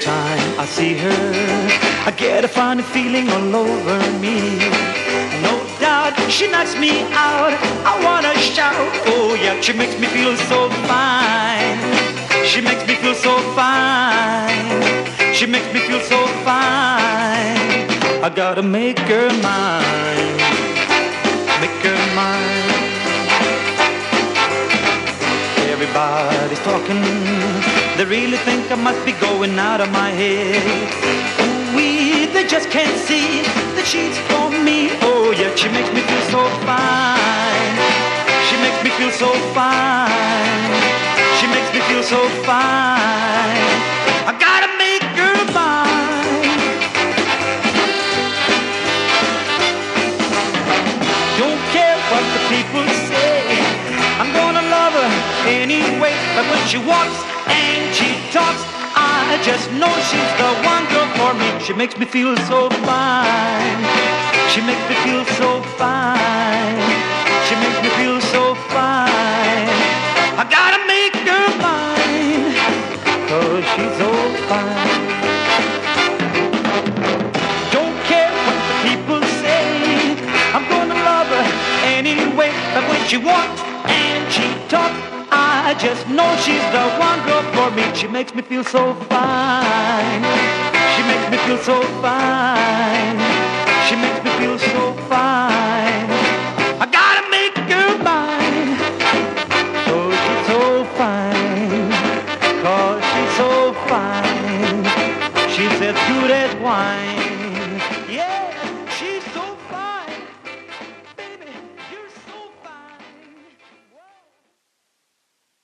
time I see her, I get a funny feeling all over me. No doubt she knocks me out. I wanna shout, oh yeah, she makes me feel so fine. She makes me feel so fine. She makes me feel so fine. I gotta make her mine. Make her mine. Everybody's talking. They really think I must be going out of my head. Ooh-wee, they just can't see that she's for me. Oh yeah, she makes me feel so fine. She makes me feel so fine. She makes me feel so fine. I gotta make her mine. Don't care what the people say, I'm gonna love her anyway. But when she walks and she talks, I just know she's the one girl for me. She makes me feel so fine. She makes me feel so fine. She makes me feel so fine. I gotta make her mine, 'cause she's so fine. Don't care what the people say, I'm gonna love her anyway. But when she walks and she talks, I just know she's the one girl for me. She makes me feel so fine. She makes me feel so fine. She makes me feel so fine. I gotta make her mine, 'cause she's so fine. 'Cause she's so fine. She's as good as wine.